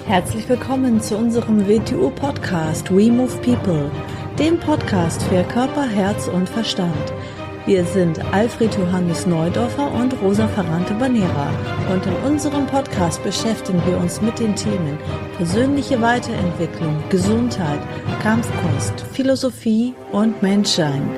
Herzlich willkommen zu unserem WTU-Podcast We Move People, dem Podcast für Körper, Herz und Verstand. Wir sind Alfred Johannes Neudorfer und Rosa Ferrante-Banera und in unserem Podcast beschäftigen wir uns mit den Themen persönliche Weiterentwicklung, Gesundheit, Kampfkunst, Philosophie und Menschsein.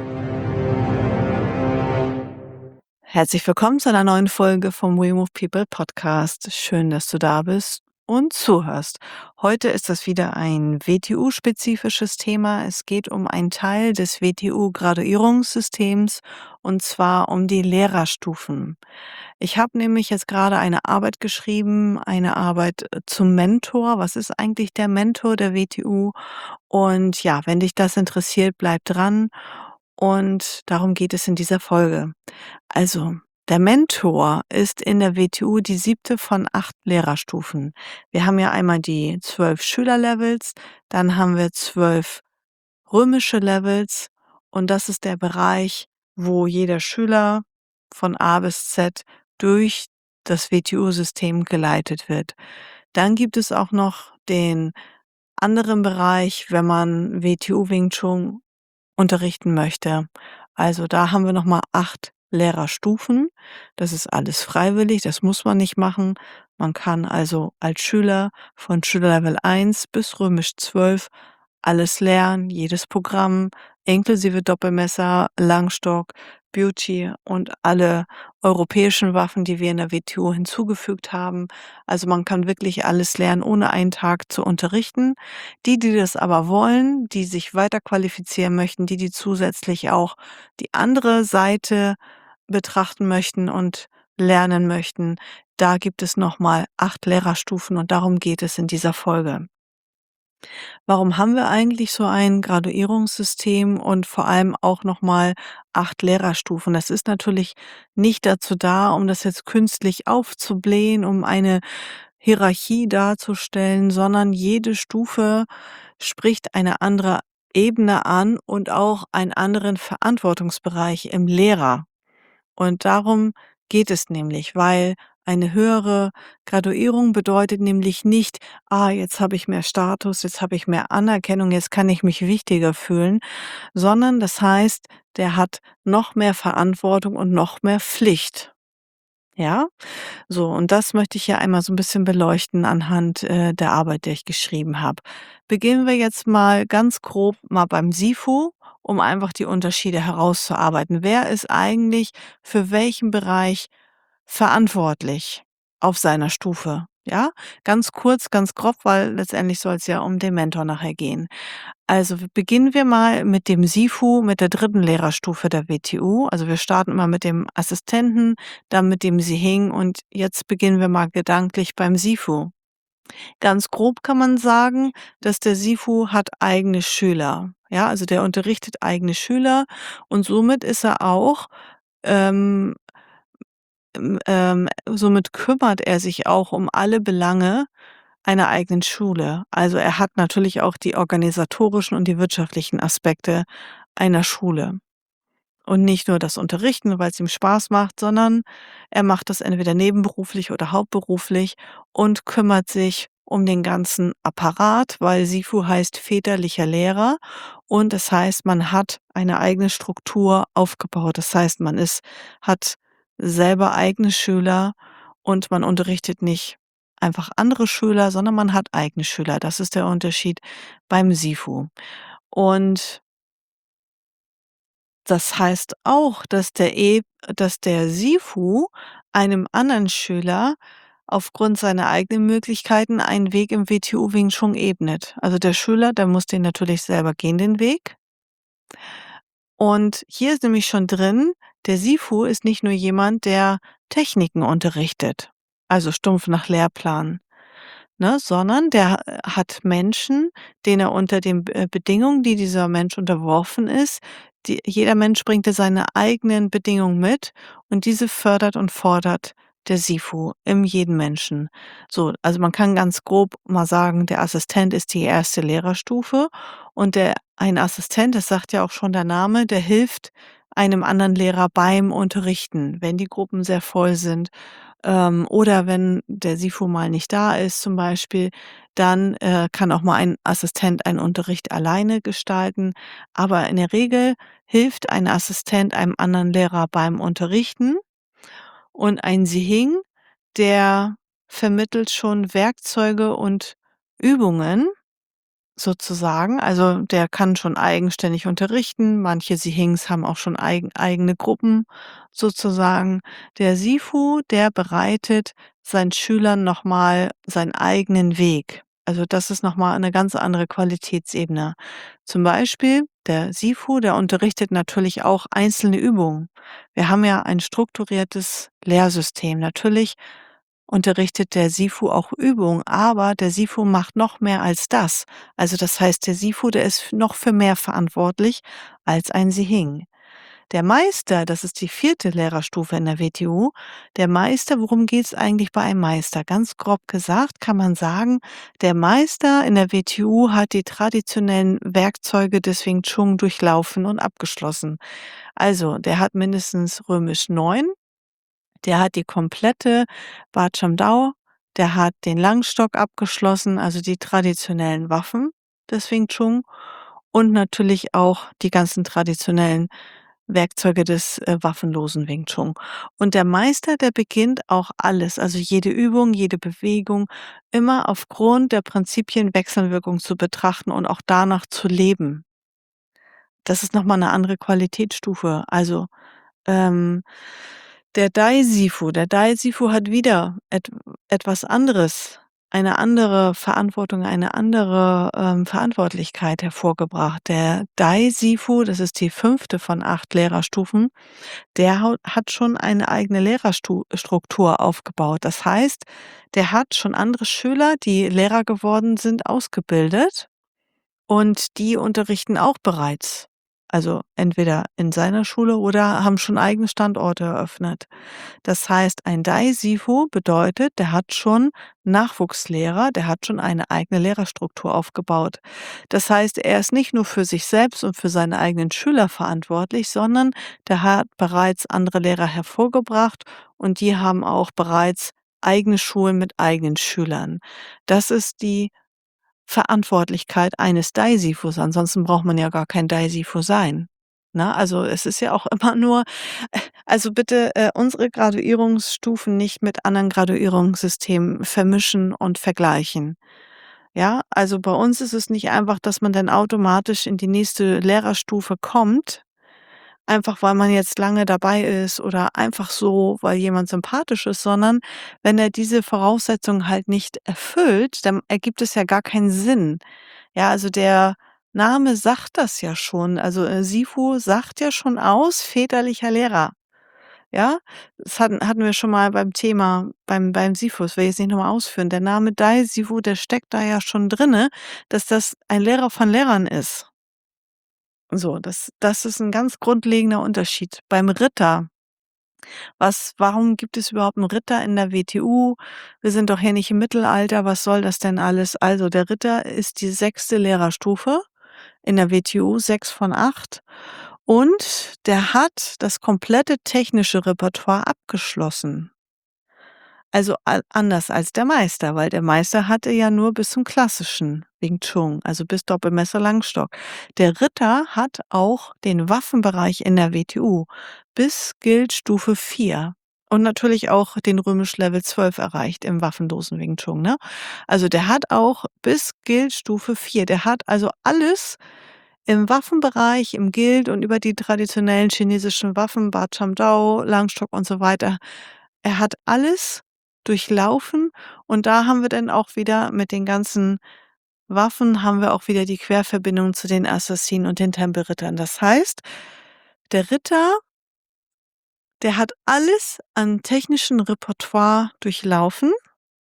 Herzlich willkommen zu einer neuen Folge vom We Move People Podcast. Schön, dass du da bist und zuhörst. Heute ist das wieder ein WTU-spezifisches Thema. Es geht um einen Teil des WTU-Graduierungssystems und zwar um die Lehrerstufen. Ich habe nämlich jetzt gerade eine Arbeit geschrieben, eine Arbeit zum Mentor. Was ist eigentlich der Mentor der WTU? Und ja, wenn dich das interessiert, bleib dran. Und darum geht es in dieser Folge. Also, der Mentor ist in der WTU die 7. von 8 Lehrerstufen. Wir haben ja einmal die 12 Schülerlevels, dann haben wir 12 römische Levels und das ist der Bereich, wo jeder Schüler von A bis Z durch das WTU-System geleitet wird. Dann gibt es auch noch den anderen Bereich, wenn man WTU Wing Chun unterrichten möchte. Also da haben wir noch mal 8 Lehrerstufen. Das ist alles freiwillig, das muss man nicht machen. Man kann also als Schüler von Schülerlevel 1 bis römisch 12 alles lernen, jedes Programm, inklusive Doppelmesser, Langstock, Beauty und alle europäischen Waffen, die wir in der WTO hinzugefügt haben. Also man kann wirklich alles lernen, ohne einen Tag zu unterrichten. Die das aber wollen, die sich weiter qualifizieren möchten, die zusätzlich auch die andere Seite betrachten möchten und lernen möchten, da gibt es noch mal 8 Lehrerstufen und darum geht es in dieser Folge. Warum haben wir eigentlich so ein Graduierungssystem und vor allem auch noch mal 8 Lehrerstufen? Das ist natürlich nicht dazu da, um das jetzt künstlich aufzublähen, um eine Hierarchie darzustellen, sondern jede Stufe spricht eine andere Ebene an und auch einen anderen Verantwortungsbereich im Lehrer. Und darum geht es nämlich, weil eine höhere Graduierung bedeutet nämlich nicht: „Ah, jetzt habe ich mehr Status, jetzt habe ich mehr Anerkennung, jetzt kann ich mich wichtiger fühlen“, sondern das heißt, der hat noch mehr Verantwortung und noch mehr Pflicht. Ja? So, und das möchte ich hier einmal so ein bisschen beleuchten anhand, der Arbeit, die ich geschrieben habe. Beginnen wir jetzt mal ganz grob mal beim SIFU, um einfach die Unterschiede herauszuarbeiten. Wer ist eigentlich für welchen Bereich verantwortlich auf seiner Stufe? Ja? Ganz kurz, ganz grob, weil letztendlich soll es ja um den Mentor nachher gehen. Also, beginnen wir mal mit dem SIFU, mit der 3. Lehrerstufe der WTU. Also, wir starten immer mit dem Assistenten, dann mit dem Sihing und jetzt beginnen wir mal gedanklich beim SIFU. Ganz grob kann man sagen, dass der SIFU hat eigene Schüler. Ja, also der unterrichtet eigene Schüler und somit ist er auch, ähm, somit kümmert er sich auch um alle Belange einer eigenen Schule. Also, er hat natürlich auch die organisatorischen und die wirtschaftlichen Aspekte einer Schule. Und nicht nur das Unterrichten, weil es ihm Spaß macht, sondern er macht das entweder nebenberuflich oder hauptberuflich und kümmert sich um den ganzen Apparat, weil SIFU heißt väterlicher Lehrer und das heißt, man hat eine eigene Struktur aufgebaut. Das heißt, hat selber eigene Schüler und man unterrichtet nicht einfach andere Schüler, sondern man hat eigene Schüler. Das ist der Unterschied beim SIFU. Und das heißt auch, dass der SIFU einem anderen Schüler aufgrund seiner eigenen Möglichkeiten einen Weg im WTU Wing Chun ebnet. Also, der Schüler, der muss den natürlich selber gehen, den Weg. Und hier ist nämlich schon drin, der SIFU ist nicht nur jemand, der Techniken unterrichtet, also stumpf nach Lehrplan. Ne, sondern der, hat Menschen, denen er unter den Bedingungen, die dieser Mensch unterworfen ist jeder Mensch bringt ja seine eigenen Bedingungen mit und diese fördert und fordert der SIFU in jedem Menschen. So, also man kann ganz grob mal sagen, der Assistent ist die erste Lehrerstufe und ein Assistent, das sagt ja auch schon der Name, der hilft einem anderen Lehrer beim Unterrichten, wenn die Gruppen sehr voll sind Oder wenn der Sifu mal nicht da ist zum Beispiel, dann, kann auch mal ein Assistent einen Unterricht alleine gestalten. Aber in der Regel hilft ein Assistent einem anderen Lehrer beim Unterrichten und ein Sihing, der vermittelt schon Werkzeuge und Übungen sozusagen. Also, der kann schon eigenständig unterrichten. Manche Sihings haben auch schon eigene Gruppen sozusagen. Der Sifu, der bereitet seinen Schülern noch mal seinen eigenen Weg. Also, das ist noch mal 'ne ganz andere Qualitätsebene. Zum Beispiel der Sifu, der unterrichtet natürlich auch einzelne Übungen. Wir haben ja ein strukturiertes Lehrsystem. Natürlich unterrichtet der Sifu auch Übungen, aber der Sifu macht noch mehr als das. Also, das heißt, der Sifu, der ist noch für mehr verantwortlich als ein Sihing. Der Meister, das ist die vierte Lehrerstufe in der WTU. Der Meister, worum geht's eigentlich bei einem Meister? Ganz grob gesagt kann man sagen, der Meister in der WTU hat die traditionellen Werkzeuge des Wing Chun durchlaufen und abgeschlossen. Also, der hat mindestens Römisch 9. Der hat die komplette Ba Dao, der hat den Langstock abgeschlossen, also die traditionellen Waffen des Wing Chun und natürlich auch die ganzen traditionellen Werkzeuge des, waffenlosen Wing Chun. Und der Meister, der beginnt auch alles, also jede Übung, jede Bewegung immer aufgrund der Prinzipien Wechselwirkung zu betrachten und auch danach zu leben. Das ist noch mal 'ne andere Qualitätsstufe. Also, ähm der Dai Sifu hat wieder etwas anderes, eine andere Verantwortung, eine andere, Verantwortlichkeit hervorgebracht. Der Dai Sifu, das ist die fünfte von 8 Lehrerstufen, der hat schon eine eigene Struktur aufgebaut. Das heißt, der hat schon andere Schüler, die Lehrer geworden sind, ausgebildet und die unterrichten auch bereits. Also entweder in seiner Schule oder haben schon eigene Standorte eröffnet. Das heißt, ein Dai-Sifu bedeutet, der hat schon Nachwuchslehrer, der hat schon eine eigene Lehrerstruktur aufgebaut. Das heißt, er ist nicht nur für sich selbst und für seine eigenen Schüler verantwortlich, sondern der hat bereits andere Lehrer hervorgebracht und die haben auch bereits eigene Schulen mit eigenen Schülern. Das ist die Verantwortlichkeit eines Daisifus, ansonsten braucht man ja gar kein Daisifu sein, ne? Also, es ist ja auch immer nur also bitte, unsere Graduierungsstufen nicht mit anderen Graduierungssystemen vermischen und vergleichen, ja? Also, bei uns ist es nicht einfach, dass man dann automatisch in die nächste Lehrerstufe kommt, einfach weil man jetzt lange dabei ist oder einfach so, weil jemand sympathisch ist, sondern wenn er diese Voraussetzungen halt nicht erfüllt, dann ergibt es ja gar keinen Sinn. Ja, also der Name sagt das ja schon. Also, Sifu sagt ja schon aus väterlicher Lehrer, ja? Das hatten wir schon mal beim Thema beim Sifu, das will ich jetzt nicht noch mal ausführen. Der Name Dai Sifu, der steckt da ja schon drinne, dass das ein Lehrer von Lehrern ist. So, das ist 'n ganz grundlegender Unterschied. Beim Ritter, warum gibt es überhaupt 'n Ritter in der WTU? Wir sind doch hier nicht im Mittelalter, was soll das denn alles? Also, der Ritter ist die sechste Lehrerstufe in der WTU, 6 von 8, und der hat das komplette technische Repertoire abgeschlossen. Also, anders als der Meister, weil der Meister hatte ja nur bis zum klassischen Wing Chun, also bis Doppelmesser, Langstock. Der Ritter hat auch den Waffenbereich in der WTU bis Guild Stufe 4 und natürlich auch den Römisch Level 12 erreicht im waffenlosen Wing Chun, ne? Also, der hat auch bis Guild Stufe 4, der hat also alles im Waffenbereich, im Guild und über die traditionellen chinesischen Waffen, Ba Dao, Langstock und so weiter. Er hat alles durchlaufen und da haben wir dann auch wieder mit den ganzen Waffen haben wir auch wieder die Querverbindung zu den Assassinen und den Tempelrittern. Das heißt, der Ritter, der hat alles an technischem Repertoire durchlaufen,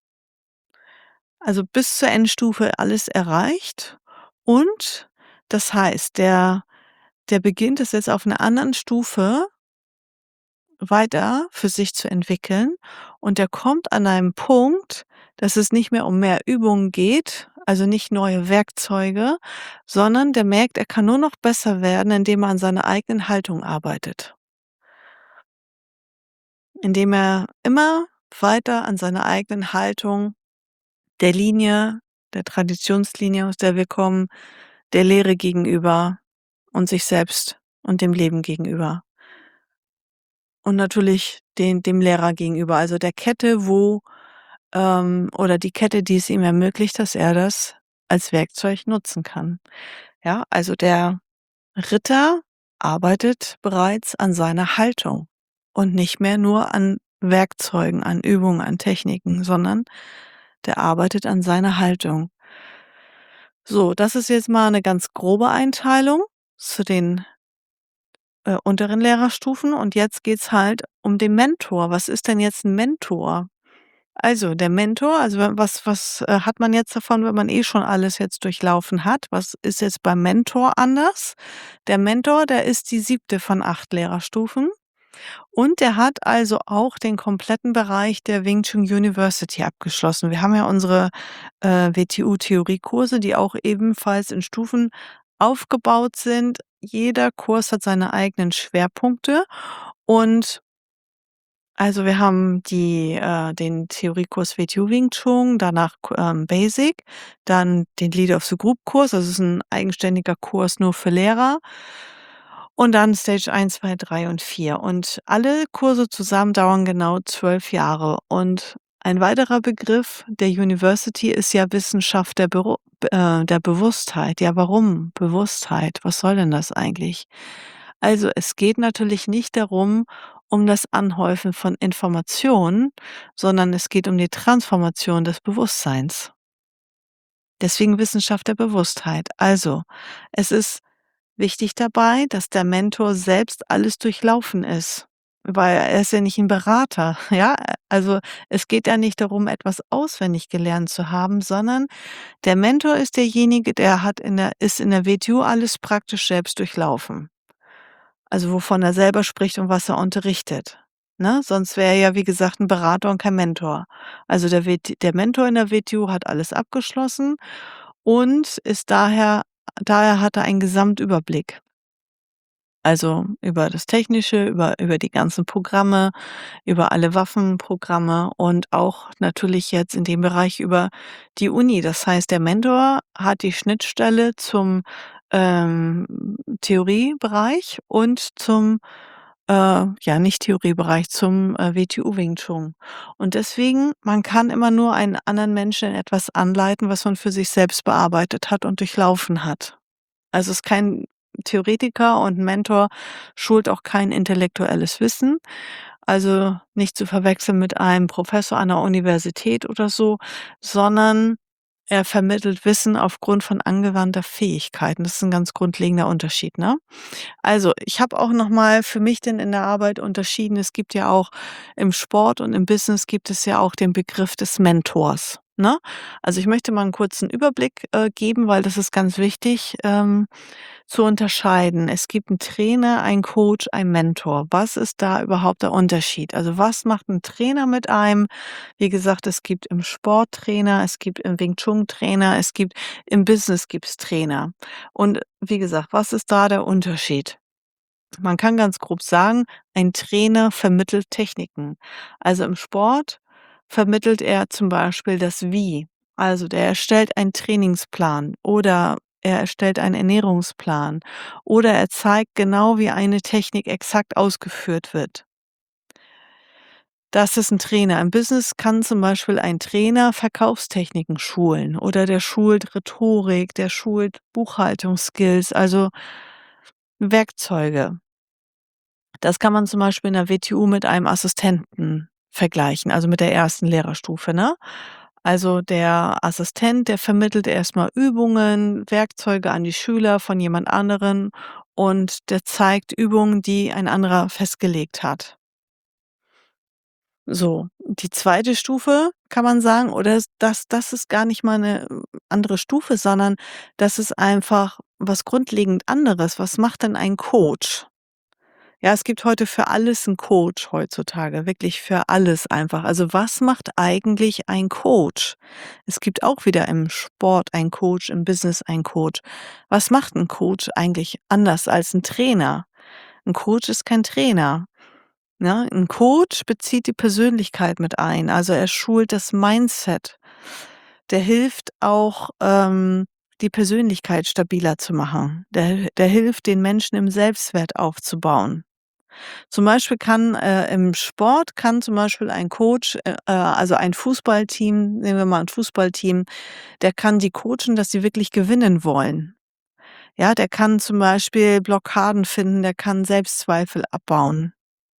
also bis zur Endstufe alles erreicht, und das heißt, der beginnt es jetzt auf 'ner anderen Stufe weiter für sich zu entwickeln und der kommt an einem Punkt, dass es nicht mehr um mehr Übungen geht, also nicht neue Werkzeuge, sondern der merkt, er kann nur noch besser werden, indem er an seiner eigenen Haltung arbeitet. Indem er immer weiter an seiner eigenen Haltung, der Linie, der Traditionslinie, aus der wir kommen, der Lehre gegenüber und sich selbst und dem Leben gegenüber. Und natürlich dem Lehrer gegenüber, also der Kette, oder die Kette, die es ihm ermöglicht, dass er das als Werkzeug nutzen kann. Ja, also der Ritter arbeitet bereits an seiner Haltung und nicht mehr nur an Werkzeugen, an Übungen, an Techniken, sondern der arbeitet an seiner Haltung. So, das ist jetzt mal eine ganz grobe Einteilung zu den, unteren Lehrerstufen und jetzt geht's halt um den Mentor. Was ist denn jetzt 'n Mentor? Also, der Mentor, also, was hat man jetzt davon, wenn man eh schon alles jetzt durchlaufen hat? Was ist jetzt beim Mentor anders? Der Mentor, der ist die siebte von 8 Lehrerstufen und der hat also auch den kompletten Bereich der Wing Chun University abgeschlossen. Wir haben ja unsere, WTU-Theoriekurse, die auch ebenfalls in Stufen aufgebaut sind. Jeder Kurs hat seine eigenen Schwerpunkte und also, wir haben den Theoriekurs WTU Wing Chun, danach Basic, dann den Leader of the Group Kurs, das ist ein eigenständiger Kurs nur für Lehrer und dann Stage 1, 2, 3 und 4. Und alle Kurse zusammen dauern genau 12 Jahre. Und ein weiterer Begriff der University ist ja Wissenschaft der Bewusstheit. Ja, warum Bewusstheit? Was soll denn das eigentlich? Also, es geht natürlich nicht darum, um das Anhäufen von Informationen, sondern es geht um die Transformation des Bewusstseins. Deswegen Wissenschaft der Bewusstheit. Also, es ist wichtig dabei, dass der Mentor selbst alles durchlaufen ist, weil er ist ja nicht ein Berater, ja? Also, es geht ja nicht darum, etwas auswendig gelernt zu haben, sondern der Mentor ist derjenige, der hat ist in der WTU alles praktisch selbst durchlaufen. Also, wovon er selber spricht und was er unterrichtet, ne? Sonst wäre er ja, wie gesagt, 'n Berater und kein Mentor. Also, der Mentor in der WTU hat alles abgeschlossen und ist daher hat er einen Gesamtüberblick. Also, über das Technische, über die ganzen Programme, über alle Waffenprogramme und auch natürlich jetzt in dem Bereich über die Uni. Das heißt, der Mentor hat die Schnittstelle zum, Theoriebereich und zum, ja, nicht Theoriebereich, zum, WTU Wing Chun. Und deswegen, man kann immer nur einen anderen Menschen in etwas anleiten, was man für sich selbst bearbeitet hat und durchlaufen hat. Also, ist kein Theoretiker und 'n Mentor schult auch kein intellektuelles Wissen, also nicht zu verwechseln mit einem Professor an der Universität oder so, sondern er vermittelt Wissen aufgrund von angewandter Fähigkeiten. Das ist 'n ganz grundlegender Unterschied, ne? Also, ich habe auch noch mal für mich denn in der Arbeit unterschieden. Es gibt ja auch im Sport und im Business gibt es ja auch den Begriff des Mentors, ne? Also, ich möchte mal 'n kurzen Überblick, geben, weil das ist ganz wichtig, zu unterscheiden. Es gibt 'n Trainer, einen Coach, einen Mentor. Was ist da überhaupt der Unterschied? Also, was macht 'n Trainer mit einem? Wie gesagt, es gibt im Sport Trainer, es gibt im Wing Chun Trainer, es gibt im Business gibt's Trainer. Und wie gesagt, was ist da der Unterschied? Man kann ganz grob sagen, ein Trainer vermittelt Techniken. Also im Sport vermittelt er zum Beispiel das Wie. Also der erstellt einen Trainingsplan oder er erstellt einen Ernährungsplan oder er zeigt genau, wie eine Technik exakt ausgeführt wird. Das ist ein Trainer. Im Business kann zum Beispiel ein Trainer Verkaufstechniken schulen oder der schult Rhetorik, der schult Buchhaltungsskills, also Werkzeuge. Das kann man zum Beispiel in der WTU mit einem Assistenten vergleichen, also mit der ersten Lehrerstufe, ne? Also der Assistent, der vermittelt erst mal Übungen, Werkzeuge an die Schüler von jemand anderen und der zeigt Übungen, die ein anderer festgelegt hat. So, die zweite Stufe kann man sagen oder das ist gar nicht mal 'ne andere Stufe, sondern das ist einfach was grundlegend anderes. Was macht denn ein Coach? Ja, es gibt heute für alles 'n Coach heutzutage, wirklich für alles einfach. Also, was macht eigentlich ein Coach? Es gibt auch wieder im Sport einen Coach, im Business einen Coach. Was macht 'n Coach eigentlich anders als 'n Trainer? 'N Coach ist kein Trainer. Ne? 'N Coach bezieht die Persönlichkeit mit ein, also er schult das Mindset. Der hilft auch, die Persönlichkeit stabiler zu machen. Der hilft den Menschen im Selbstwert aufzubauen. Zum Beispiel im Sport kann zum Beispiel ein Coach, also ein Fußballteam, nehmen wir mal ein Fußballteam, der kann die coachen, dass sie wirklich gewinnen wollen. Ja, der kann zum Beispiel Blockaden finden, der kann Selbstzweifel abbauen.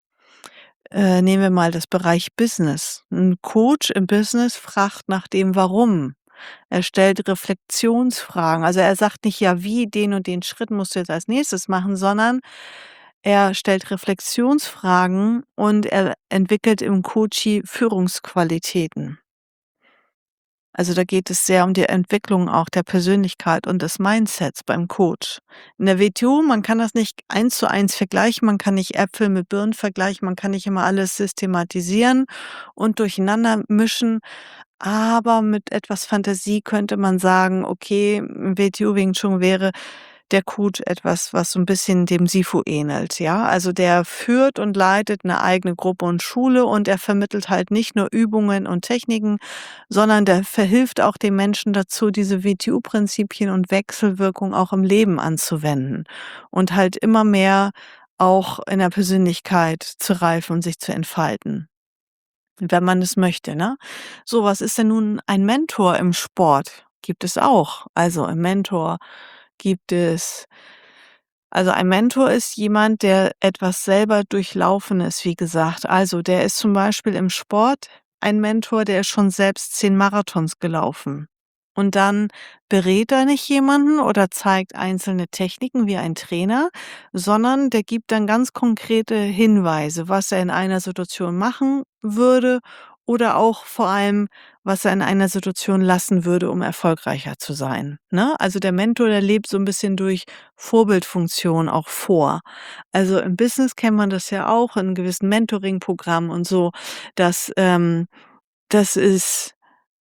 Nehmen wir mal das Bereich Business. 'N Coach im Business fragt nach dem Warum. Er stellt Reflexionsfragen. Also, er sagt nicht: „Ja, wie, den und den Schritt musst du jetzt als Nächstes machen“, sondern er stellt Reflexionsfragen und er entwickelt im Coachie Führungsqualitäten. Also, da geht es sehr um die Entwicklung auch der Persönlichkeit und des Mindsets beim Coach. In der WTO, man kann das nicht eins zu eins vergleichen, man kann nicht Äpfel mit Birnen vergleichen, man kann nicht immer alles systematisieren und durcheinander mischen, aber mit etwas Fantasie könnte man sagen: „Okay, WTO Wing Chun wäre der Coach etwas, was so 'n bisschen dem Sifu ähnelt“, ja? Also, der führt und leitet 'ne eigene Gruppe und Schule und er vermittelt halt nicht nur Übungen und Techniken, sondern der verhilft auch den Menschen dazu, diese WTO-Prinzipien und Wechselwirkung auch im Leben anzuwenden und halt immer mehr auch in der Persönlichkeit zu reifen und sich zu entfalten, wenn man es möchte, ne? So, was ist denn nun ein Mentor im Sport? Gibt es auch. Also, ein Mentor gibt es ein Mentor ist jemand, der etwas selber durchlaufen ist, wie gesagt. Also, der ist zum Beispiel im Sport ein Mentor, der ist schon selbst 10 Marathons gelaufen. Und dann berät er nicht jemanden oder zeigt einzelne Techniken wie ein Trainer, sondern der gibt dann ganz konkrete Hinweise, was er in einer Situation machen würde oder auch vor allem, was er in einer Situation lassen würde, um erfolgreicher zu sein, ne? Also, der Mentor, der lebt so 'n bisschen durch Vorbildfunktion auch vor. Also, im Business kennt man das ja auch in gewissen Mentoring-Programmen und so, dass, das ist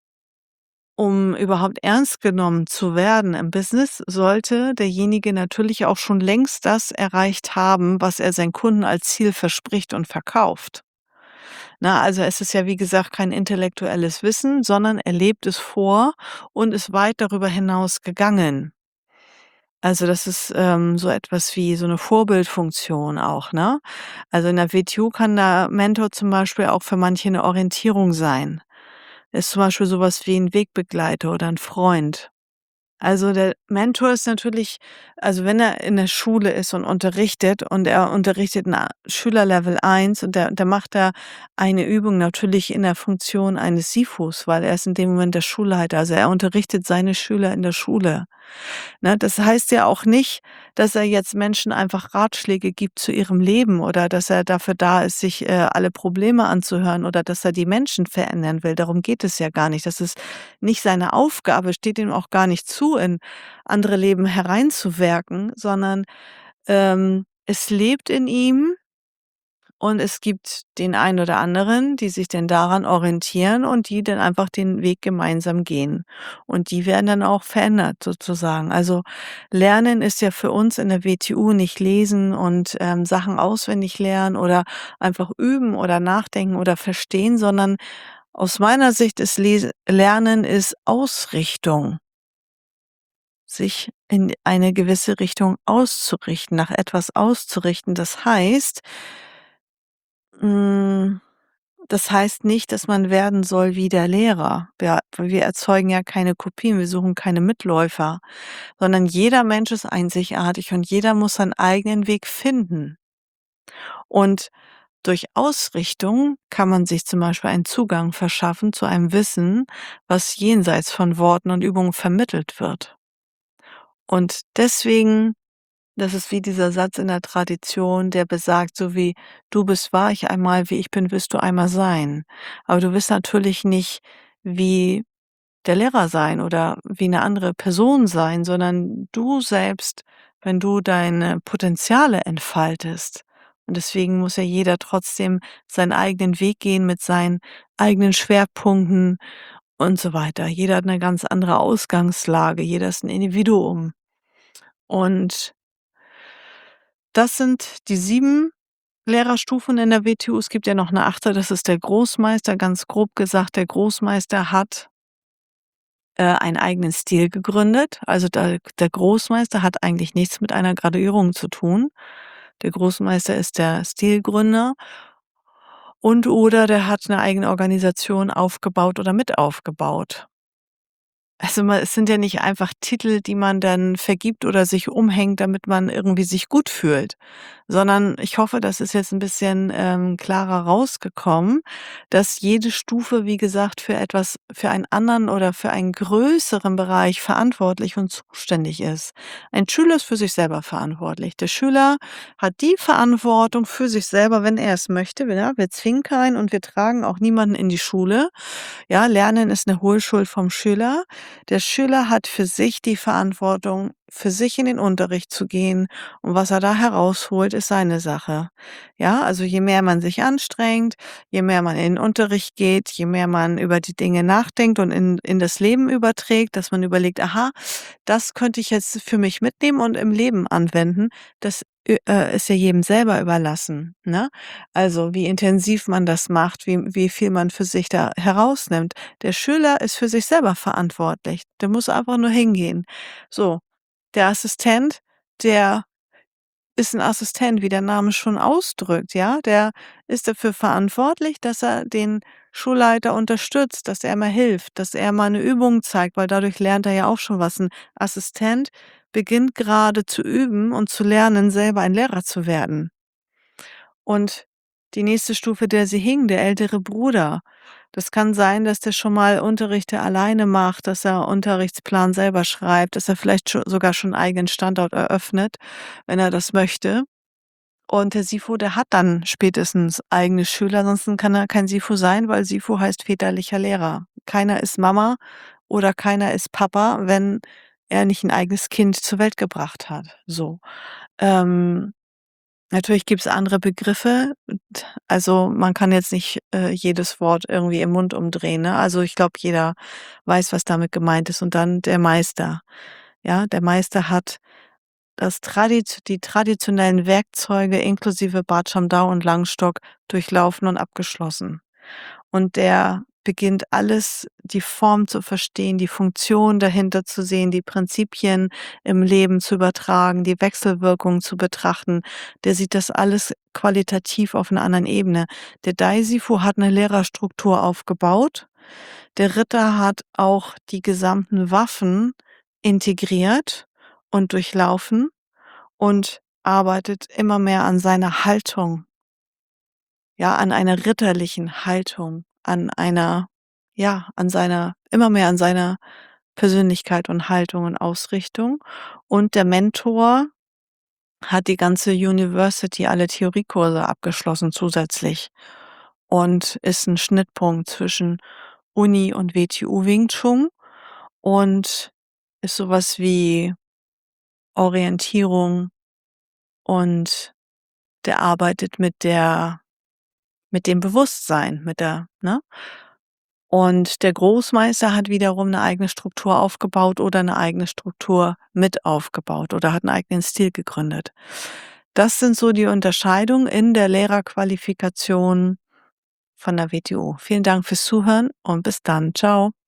um überhaupt ernst genommen zu werden im Business, sollte derjenige natürlich auch schon längst das erreicht haben, was er seinen Kunden als Ziel verspricht und verkauft. Na, also es ist ja, wie gesagt, kein intellektuelles Wissen, sondern er lebt es vor und ist weit darüber hinaus gegangen. Also, das ist, so etwas wie so 'ne Vorbildfunktion auch, ne? Also, in der WTO kann der Mentor zum Beispiel auch für manche 'ne Orientierung sein. Ist zum Beispiel so was wie 'n Wegbegleiter oder 'n Freund. Also, der Mentor ist natürlich wenn er in der Schule ist und er unterrichtet 'n Schüler Level 1 und der macht da eine Übung natürlich in der Funktion eines Sifus, weil er ist in dem Moment der Schulleiter. Also, er unterrichtet seine Schüler in der Schule. Ne, das heißt ja auch nicht, dass er jetzt Menschen einfach Ratschläge gibt zu ihrem Leben oder dass er dafür da ist, sich, alle Probleme anzuhören oder dass er die Menschen verändern will. Darum geht es ja gar nicht. Das ist nicht seine Aufgabe, steht ihm auch gar nicht zu, in andere Leben hereinzuwirken, sondern, es lebt in ihm und es gibt den einen oder anderen, die sich denn daran orientieren und die dann einfach den Weg gemeinsam gehen. Und die werden dann auch verändert sozusagen. Also, Lernen ist ja für uns in der WTU nicht lesen und, Sachen auswendig lernen oder einfach üben oder nachdenken oder verstehen, sondern aus meiner Sicht ist Lernen ist Ausrichtung, sich in eine gewisse Richtung auszurichten, nach etwas auszurichten. Hm, das heißt nicht, dass man werden soll wie der Lehrer. Wir erzeugen ja keine Kopien, wir suchen keine Mitläufer, sondern jeder Mensch ist einzigartig und jeder muss seinen eigenen Weg finden. Und durch Ausrichtung kann man sich zum Beispiel einen Zugang verschaffen zu einem Wissen, was jenseits von Worten und Übungen vermittelt wird. Und deswegen das ist wie dieser Satz in der Tradition, der besagt, so wie: „Du bist wahr ich einmal, wie ich bin, wirst du einmal sein.“ Aber du wirst natürlich nicht wie der Lehrer sein oder wie eine andere Person sein, sondern du selbst, wenn du deine Potenziale entfaltest. Und deswegen muss ja jeder trotzdem seinen eigenen Weg gehen mit seinen eigenen Schwerpunkten und so weiter. Jeder hat eine ganz andere Ausgangslage, jeder ist ein Individuum. Und das sind die 7 Lehrerstufen in der WTU. Es gibt ja noch eine 8., das ist der Großmeister. Ganz grob gesagt, der Großmeister hat einen eigenen Stil gegründet. Also, der Großmeister hat eigentlich nichts mit einer Graduierung zu tun. Der Großmeister ist der Stilgründer und oder der hat 'ne eigene Organisation aufgebaut oder mit aufgebaut. Also, es sind ja nicht einfach Titel, die man dann vergibt oder sich umhängt, damit man irgendwie sich gut fühlt, sondern ich hoffe, das ist jetzt ein bisschen, klarer rausgekommen, dass jede Stufe, wie gesagt, für einen anderen oder für einen größeren Bereich verantwortlich und zuständig ist. Ein Schüler ist für sich selber verantwortlich. Der Schüler hat die Verantwortung für sich selber, wenn er es möchte. Wir zwingen keinen und wir tragen auch niemanden in die Schule. Ja, Lernen ist eine Hohlschuld vom Schüler. Der Schüler hat für sich die Verantwortung, für sich in den Unterricht zu gehen und was er da herausholt, ist seine Sache. Ja, also je mehr man sich anstrengt, je mehr man in den Unterricht geht, je mehr man über die Dinge nachdenkt und in das Leben überträgt, dass man überlegt: „Aha, das könnte ich jetzt für mich mitnehmen und im Leben anwenden“, das, ist ja jedem selber überlassen, ne? Also, wie intensiv man das macht, wie viel man für sich da herausnimmt. Der Schüler ist für sich selber verantwortlich. Der muss einfach nur hingehen. So, der Assistent, der ist 'n Assistent, wie der Name schon ausdrückt, ja? Der ist dafür verantwortlich, dass er den Schulleiter unterstützt, dass er mal hilft, dass er mal 'ne Übung zeigt, weil dadurch lernt er ja auch schon was. 'N Assistent beginnt grade zu üben und zu lernen, selber ein Lehrer zu werden. Und die nächste Stufe, der sie hing, der ältere Bruder. Das kann sein, dass der schon mal Unterrichte alleine macht, dass er Unterrichtsplan selber schreibt, dass er vielleicht sogar schon 'n eigenen Standort eröffnet, wenn er das möchte. Und der SIFO, der hat dann spätestens eigene Schüler, ansonsten kann er kein SIFO sein, weil SIFO heißt väterlicher Lehrer. Keiner ist Mama oder keiner ist Papa, wenn er nicht 'n eigenes Kind zur Welt gebracht hat, so. Ähm Natürlich gibt's andere Begriffe. Und also, man kann jetzt nicht, jedes Wort irgendwie im Mund umdrehen, ne? Also, ich glaube, jeder weiß, was damit gemeint ist. Und dann der Meister. Ja, der Meister hat die traditionellen Werkzeuge inklusive Batscham-Dao und Langstock durchlaufen und abgeschlossen. Und der beginnt alles die Form zu verstehen, die Funktion dahinter zu sehen, die Prinzipien im Leben zu übertragen, die Wechselwirkung zu betrachten. Der sieht das alles qualitativ auf einer anderen Ebene. Der Daisy-Fu hat eine Lehrerstruktur aufgebaut. Der Ritter hat auch die gesamten Waffen integriert und durchlaufen und arbeitet immer mehr an seiner Haltung, ja, an einer ritterlichen Haltung, an einer ja, an seiner immer mehr an seiner Persönlichkeit und Haltung und Ausrichtung. Und der Mentor hat die ganze University, alle Theoriekurse abgeschlossen zusätzlich und ist 'n Schnittpunkt zwischen Uni und WTU Wing Chun und ist so was wie Orientierung und der arbeitet mit dem Bewusstsein, mit der ne? Und der Großmeister hat wiederum 'ne eigene Struktur aufgebaut oder 'ne eigene Struktur mit aufgebaut oder hat 'n eigenen Stil gegründet. Das sind so die Unterscheidungen in der Lehrerqualifikation von der WTO. Vielen Dank fürs Zuhören und bis dann. Tschau.